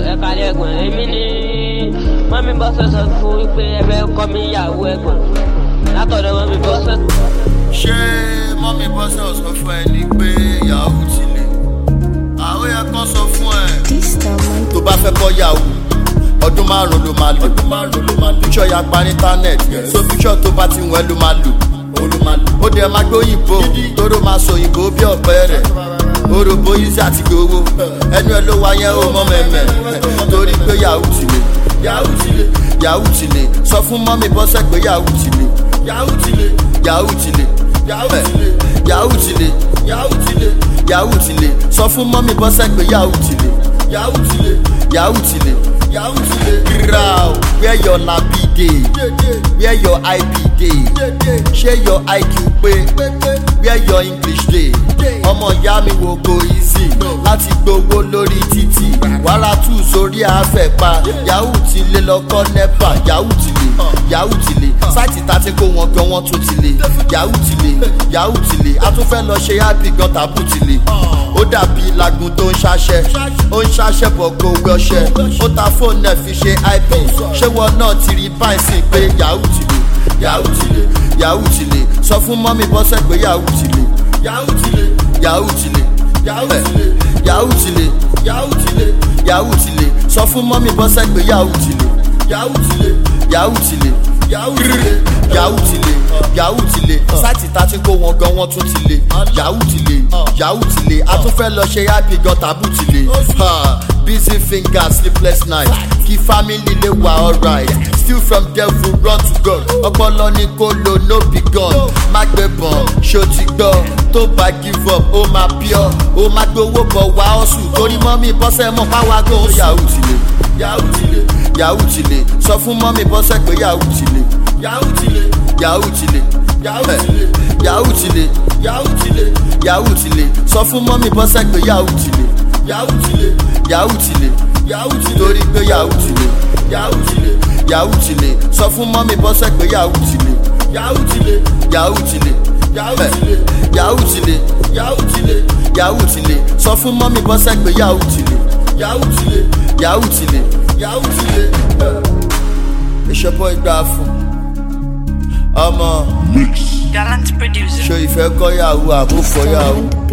ẹ̀ka lẹ́gbọ̀n èmi ni mọ́mí bọ́sẹ̀ sọ fún wípé ẹgbẹ́ kọ́ mi ìyàwó ẹ̀gbọ́n látọ̀dọ̀ mọ́mí bọ́sẹ̀. ṣé mọ́mí bọ́sẹ̀ ò sọ fún ẹ ní pé ìyàwó ti lè àwọn yẹn kan sọ fún ẹ tó bá fẹ́ kọ́ yàwó ọdún márùn ló máa lò píṣọ ya pa ní internet so píṣọ tó bá ti wọ́n ló máa lò ó dẹ̀ máa gbé òyìnbó tóró máa sọ òyìnbó bí ọ̀pẹ rẹ̀ orògbó yíṣẹ́ àti gbowó ẹnu ẹ ló wá yẹn ó mọ́ mẹ́mẹ́ torí pé yàwó ti lè yàwó ti lè sọ fún mọ́mí bọ́sẹ̀ pé yàwó ti lè yàwó ti lè yàwó ti lè yàwó ti lè sọ fún mọ́mí bọ́sẹ̀ pé yàwó ti lè yàwó ti lè Grau, where your labi dey, where your IP dey, share your IQ pé, where your English dey. Ọmọ ìyá mi wo go easy láti gbowó lórí títì, wàrà tù sórí àfẹ̀pá, yahoo ti lè lọ́kọ́ nẹ́pà, yahoo ti lè, sáìtì tá ti kó wọn gan wọn tún ti lè, yahoo ti lè, a tún fẹ́ lọ ṣe ábì gan tàbú ti lè. Ó dàbí lagun tó ń ṣaṣẹ́ bọ̀ kó wé ọṣẹ, ó ta fóònù ẹ̀ fi ṣe IP, ṣé wọn náà ti rí báyìí sí pé yahoo ti lè, sọ fún mọ́mí bọ́sẹ̀ pé yahoo ti lè, yahoo ti lè, sọ fún mọ́mí bọ́sẹ̀ pé yahoo ti lè, yahoo ti lè, sáìtì tá ti kó wọn gan wọn tún ti lè, yahoo ti lè, a tún fẹ́ lọ ṣe happy gan tàbú ti lè. Busy fingers, sleepless night, kí family lè wà alright, still from devil run to God, ọpọlọ ní kó lo no be gone, má gbé bọ̀n ṣó ti gbọ́, tó bá give up ó máa pure, ó máa gbowó bọ̀ wá ọ̀sùn, torí mọ́mí bọ́sẹ̀ mọ̀ káwá gan oṣù. Yahoo ti lè, sọ fún mọ́mí bọ́sẹ̀ pé yahoo ti lè, yahoo ti lè, sọ fún mọ́mí bọ́sẹ̀ pé yahoo ti lè, torí pé yahoo ti lè, sọ fún mọ́mí bọ́sẹ̀ pé yahoo ti lè, yahoo ti lè, sọ fún mọ́mí bọ́sẹ̀ pé yahoo ti lè, It's your boy Grafu. Gallant producer. Show ìfẹ́ kọ́ yahoo àbó fọ́ yahoo.